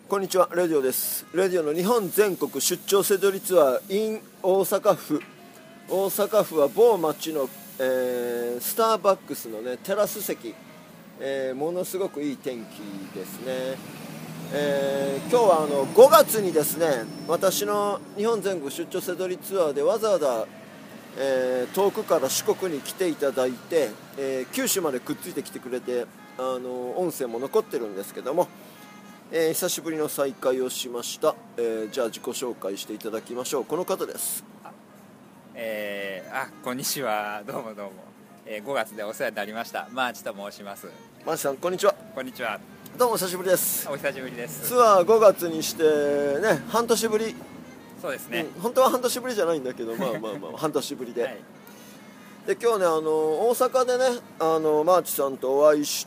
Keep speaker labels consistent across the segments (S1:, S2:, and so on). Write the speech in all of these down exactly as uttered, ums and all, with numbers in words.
S1: こんにちは、レディオです。レディオの日本全国出張せどりツアー in 大阪府。大阪府は某町の、えー、スターバックスのねテラス席、えー、ものすごくいい天気ですね。えー、今日はあのごがつにですね、私の日本全国出張せどりツアーでわざわざ、えー、遠くから四国に来ていただいて、えー、九州までくっついてきてくれて、あの音声も残ってるんですけども、えー、久しぶりの再会をしました。えー、じゃあ自己紹介していただきましょう。この方です。
S2: あ、えー、あこんにちは、どうもどうも、えー、ごがつでお世話になりましたマーチと申します。
S1: マーチさん、こんにちは。
S2: こんにちは。
S1: どうもお久しぶりです。
S2: お久しぶりです。
S1: ツアーごがつにしてね、半年ぶり。
S2: そうですね、
S1: うん、本当は半年ぶりじゃないんだけどまあまあまあ半年ぶりで、はい、で今日ね、あの大阪でね、あのマーチさんとお会いして、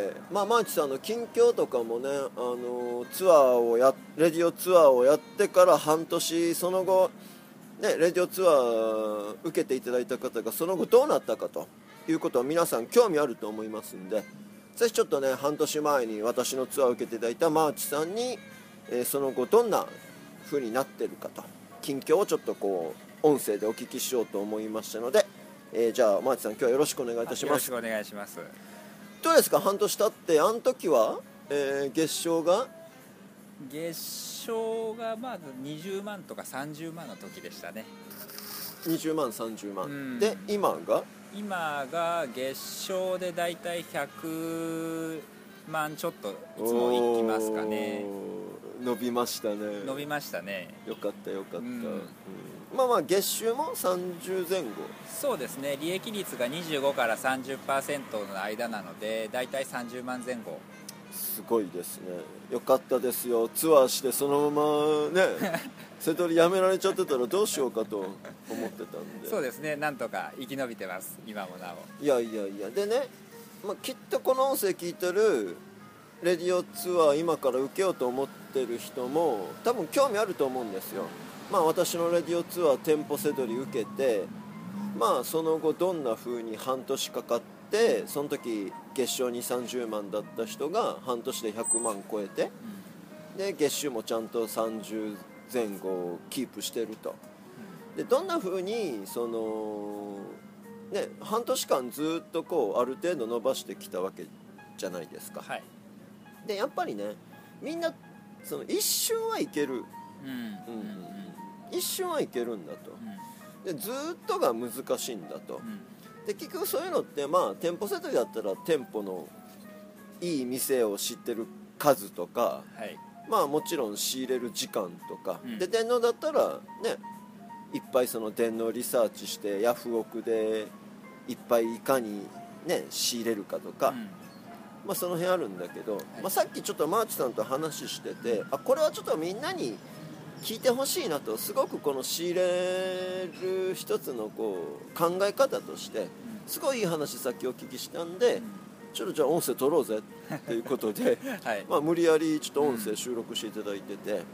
S1: まあ、マーチさんの近況とかもね、あのツアーをやレディオツアーをやってから半年、その後ね、レディオツアー受けていただいた方がその後どうなったかということは皆さん興味あると思いますんで、ぜひちょっとね、半年前に私のツアーを受けていただいたマーチさんに、えー、その後どんな風になってるかと、近況をちょっとこう音声でお聞きしようと思いましたので、えー、じゃあマーチさん、今日はよろしくお願いいたします。
S2: よろしくお願いします。
S1: どうですか、半年経って。あの時は、えー、月賞が
S2: 月賞がまずにじゅうまんとかさんじゅうまんの時でしたね。
S1: にじゅうまんさんじゅうまんで、今が
S2: 今が月賞でだいたいひゃくまんちょっといつもいきますかね。
S1: 伸びましたね。
S2: 伸びましたね。
S1: よかったよかった、うん
S2: うん、
S1: まあまあ月収もさんじゅうぜん後。
S2: そうですね、利益率がにじゅうごからさんじゅっパーセントの間なのでだいたいさんじゅうまんぜん後。
S1: すごいですね。よかったですよ。ツアーしてそのままね瀬戸りやめられちゃってたらどうしようかと思ってたんで。
S2: そうですね、なんとか生き延びてます、今もなお。
S1: いやいやいや、でね、まあ、きっとこの音声聞いてるレディオツアー今から受けようと思ってる人も多分興味あると思うんですよ。まあ私のレディオツアー店舗せどり受けて、まあその後どんな風に半年かかって、その時月賞にじゅうさんじゅうまんだった人が半年でひゃくまん超えて、で月収もちゃんとさんじゅうぜん後をキープしてると。でどんな風にそのね、半年間ずっとこうある程度伸ばしてきたわけじゃないですか。
S2: はい。
S1: でやっぱりね、みんなその一瞬はいける、うんうんうん、一瞬はいけるんだと、うん、でずっとが難しいんだと、うん、で結局そういうのって、まあ店舗せどりだったら店舗のいい店を知ってる数とか、はい、まあもちろん仕入れる時間とか、うん、で電脳だったらね、いっぱいその電脳リサーチしてヤフオクでいっぱいいかにね仕入れるかとか、うん、まあ、その辺あるんだけど、はい、まあ、さっきちょっとマーチさんと話してて、あこれはちょっとみんなに聞いてほしいなと、すごくこの仕入れる一つのこう考え方としてすごいいい話さっきお聞きしたんで、ちょっとじゃあ音声取ろうぜっていうことで、はい、まあ、無理やりちょっと音声収録していただいてて、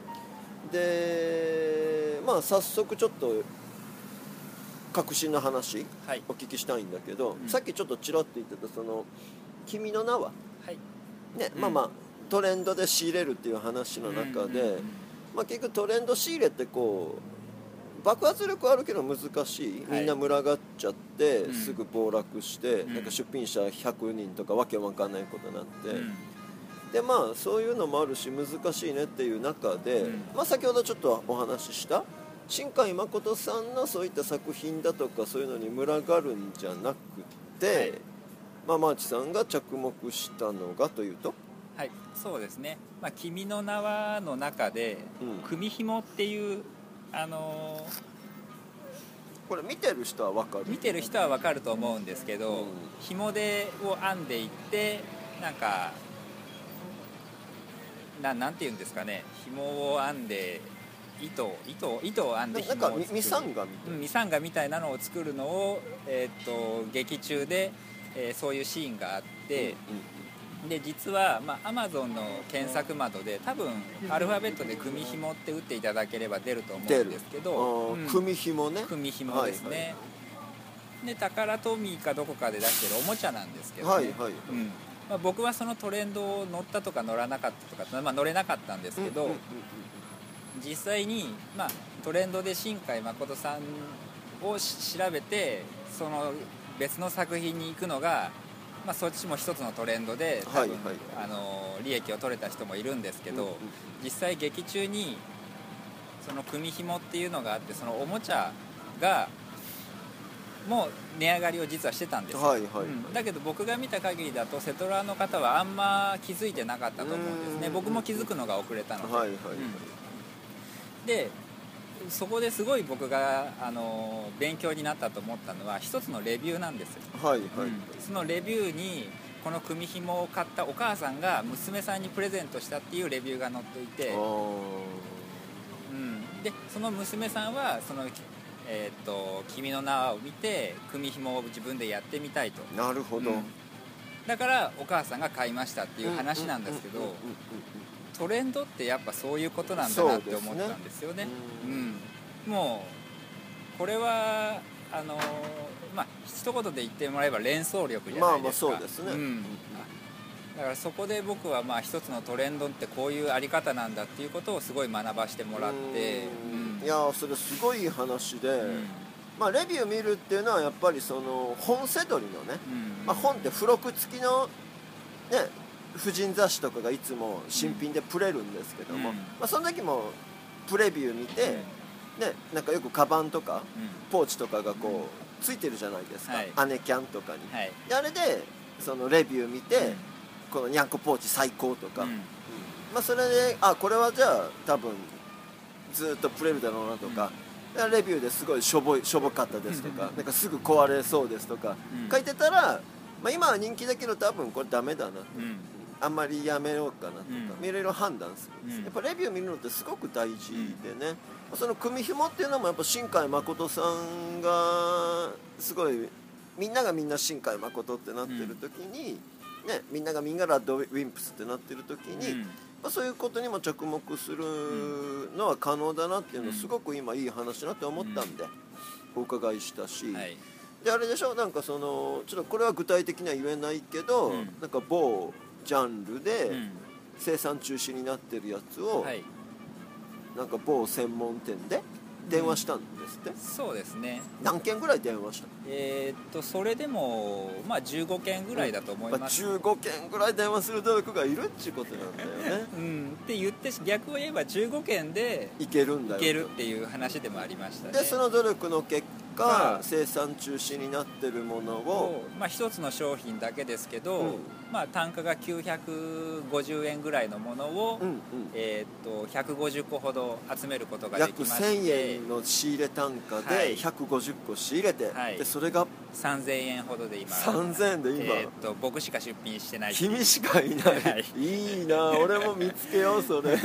S1: でまあ早速ちょっと確信の話お聞きしたいんだけど、はい、さっきちょっとちらっと言ってたその君の名は、はいね、うん、まあまあトレンドで仕入れるっていう話の中で、うんうんうん、まあ、結局トレンド仕入れってこう爆発力あるけど難しい、みんな群がっちゃって、はい、すぐ暴落して、うん、なんか出品者ひゃくにんとかわけわかんないことになって、うん、でまあそういうのもあるし難しいねっていう中で、うん、まあ、先ほどちょっとお話しした新海誠さんのそういった作品だとかそういうのに群がるんじゃなくて、はい、まあ、マーチさんが着目したのがというと、
S2: はい、そうですね、まあ、君の名はの中で、うん、組紐っていう、あのー、
S1: これ見てる人は分かる
S2: 見てる人は分かると思うんですけど、うん、紐でを編んでいって、なんか な, なんていうんですかね、紐を編んで糸糸糸を編んで紐を作る、なんかミサンガみたいな、ミサンガみたいなのを作るのを、えー、と劇中で、えー、そういうシーンがあって、うんうん、で実は、まあ、Amazon の検索窓で多分アルファベットで組紐って打っていただければ出ると思うんですけど、
S1: うん、組紐ね、
S2: 組紐ですね、はいはい、でタカラトミーかどこかで出してるおもちゃなんですけどね、
S1: はいはい、
S2: うん、 まあ、僕はそのトレンドを乗ったとか乗らなかったとか、まあ、乗れなかったんですけど、実際に、まあ、トレンドで新海誠さんを調べてその別の作品に行くのが、まあ、そっちも一つのトレンドで多分、はいはい、あの利益を取れた人もいるんですけど、うんうん、実際劇中にその組紐っていうのがあって、そのおもちゃがもう値上がりを実はしてたんですよ、はいはいはい、うん、だけど僕が見た限りだとセトラの方はあんま気づいてなかったと思うんですね。僕も気づくのが遅れたので、はいはいはい、うん、でそこですごい僕があの勉強になったと思ったのは一つのレビューなんですよ、はいはい、うん、そのレビューにこの組紐を買ったお母さんが娘さんにプレゼントしたっていうレビューが載っていて、うん、でその娘さんはそのえー、と君の名はを見て組紐を自分でやってみたいと。
S1: なるほど、うん、
S2: だからお母さんが買いましたっていう話なんですけど、トレンドってやっぱそういうことなんだなって思ったんですよね。うん、うん、もうこれはあのまあ一言で言ってもらえば連想力じゃないですか。まあまあそうですね、うん、だからそこで僕はまあ一つのトレンドってこういうあり方なんだっていうことをすごい学ばしてもらって、
S1: いやそれすごい話で、うん、まあ、レビュー見るっていうのはやっぱりその本せどりのね、うん、まあ、本って付録付きの、ね、婦人雑誌とかがいつも新品でプレるんですけども、うん、まあ、その時もプレビュー見て、うん、ね、なんかよくカバンとか、うん、ポーチとかがこうついてるじゃないですか、はい、姉キャンとかに、はい、であれでそのレビュー見て、このニャンコポーチ最高とか、うん、まあ、それであこれはじゃあ多分ずっとプレるだろうなとか、うん、レビューですごいしょぼいしょぼかったですとか、なんかすぐ壊れそうですとか、うん、書いてたら、まあ、今は人気だけど多分これダメだなと、うん、あんまりやめようかなとか、うん、いろいろ判断するんです、うん、やっぱレビュー見るのってすごく大事でね、うん、その組紐っていうのもやっぱ新海誠さんがすごいみんながみんな新海誠ってなってる時に、うん、ね、みんながみんなラッドウィンプスってなってる時に、うん、まあ、そういうことにも着目するのは可能だなっていうのはすごく今いい話だなって思ったんでお伺いしたし、はい、であれでしょ、なんかそのちょっとこれは具体的には言えないけど、うん、なんか某ジャンルで生産中止になってるやつを、はい、なんか某専門店で電話したんですって、うん、
S2: そうですね。
S1: 何件ぐらい電話した？
S2: えー、っとそれでもまあじゅうごけんぐらいだと思います、うん、まあ、
S1: じゅうごけんぐらい電話する努力がいるっていうことなんだよね、
S2: うん、って言って逆を言えばじゅうごけんで
S1: いけるんだよ、
S2: いけるっていう話でもありましたね。
S1: でその努力の結果、まあ、生産中止になってるものを、
S2: まあ、一つの商品だけですけど、うん、まあ、単価がきゅうひゃくごじゅうえんぐらいのものを、うんうん、えー、っとひゃくごじゅっこほど集めることができまして、
S1: 約せんえんの仕入れ単価でひゃくごじゅっこ仕入れて、はい、でそれが
S2: さんぜんえんほどで今
S1: さんぜんえんで今、
S2: えー、っと僕しか出品してない。
S1: 君しかいない、はい、いいな、俺も見つけようそれ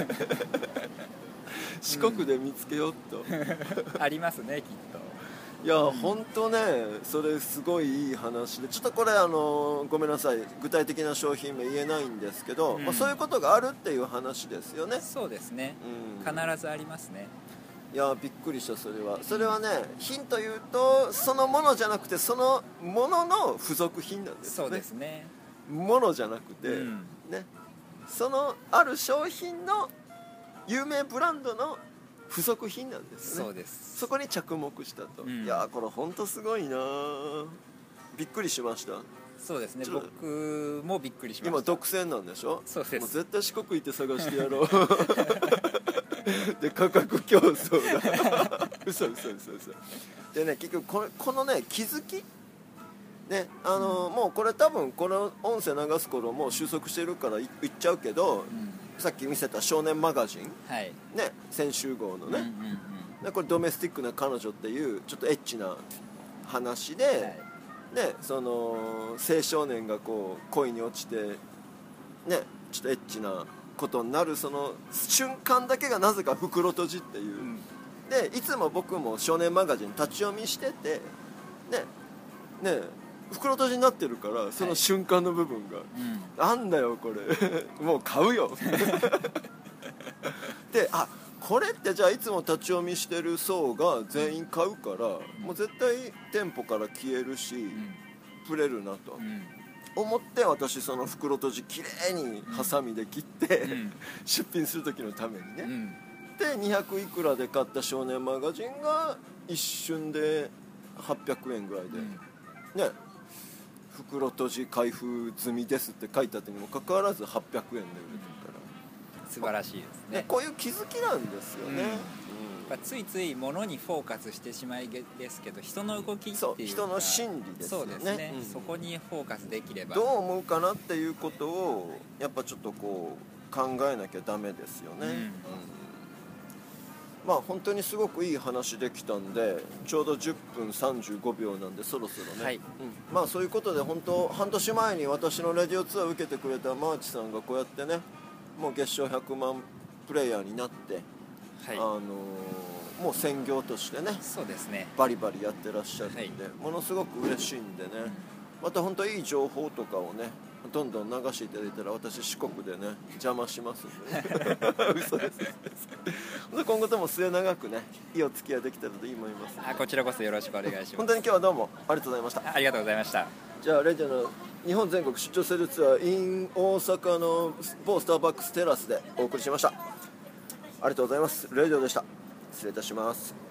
S1: 四国で見つけようと、
S2: うん、ありますねきっと。
S1: いや、うん、本当ね、それすごいいい話で、ちょっとこれあのごめんなさい、具体的な商品名言えないんですけど、うん、まあ、そういうことがあるっていう話ですよね。
S2: そうですね、うん、必ずありますね。
S1: いやびっくりした。それはそれはね、ヒント言うとそのものじゃなくてそのものの付属品なんですよね。
S2: そうですね、
S1: ものじゃなくて、うん、ね、そのある商品の有名ブランドの付属品なんですね。
S2: そうです。
S1: そこに着目したと、うん、いやこれ本当すごいな、びっくりしました。
S2: そうですね、僕もびっくりしました。
S1: 今独占なんでしょ。
S2: そうです。
S1: もう絶対四国行って探してやろうで価格競争だ嘘嘘嘘嘘でね、結局これこのね気づきね、あの、うん、もうこれ多分この音声流す頃もう収束してるから言っちゃうけど、うん、さっき見せた少年マガジン、はい、ね、先週号のね、うんうんうん、これドメスティックな彼女っていうちょっとエッチな話で、はい、ね、その青少年がこう恋に落ちてね、ちょっとエッチなことになるその瞬間だけがなぜか袋閉じっていう、うん、でいつも僕も少年マガジン立ち読みしててねね袋閉じになってるからその瞬間の部分が、はい、なんだよこれもう買うよで、あこれってじゃあいつも立ち読みしてる層が全員買うから、うん、もう絶対店舗から消えるし、うん、プレるなと、うん、 思って私その袋閉じきれいにハサミで切って、うん、出品する時のためにね、うん、でにひゃくいくらで買った少年マガジンが一瞬ではっぴゃくえんぐらいで、うん、ね、袋閉じ開封済みですって書いたってにもかかわらずはっぴゃくえんで売れてるから、
S2: うん、素晴らしいですね。
S1: こういう気づきなんですよね、うん
S2: うん、ついつい物にフォーカスしてしまいですけど、人の動きっていうか、
S1: そう、人の心理ですよね。
S2: そうですね、うん、そこにフォーカスできれば
S1: どう思うかなっていうことをやっぱちょっとこう考えなきゃダメですよね、うんうん、まあ本当にすごくいい話できたんで、ちょうどじゅっぷんさんじゅうごびょうなんでそろそろね、はい、うん、まあそういうことで本当半年前に私のレディオツアー受けてくれたマーチさんがこうやってね、もう月賞ひゃくまんプレイヤーになって、はい、あのー、もう専業としてね、
S2: そうですね、
S1: バリバリやってらっしゃるんで、はい、ものすごく嬉しいんでね、うん、また本当いい情報とかをねどんどん流していただいたら私四国でね邪魔しますんで嘘です今後とも末永くねいいお付き合いできたらと思います、ね、
S2: あ、こちらこそよろしくお願いします。
S1: 本当に今日はどうもありがとうございました。
S2: ありがとうございました。
S1: じゃあレジェの日本全国出張セルツアー in 大阪の某スターバックステラスでお送りしました。ありがとうございます。レジェでした。失礼いたします。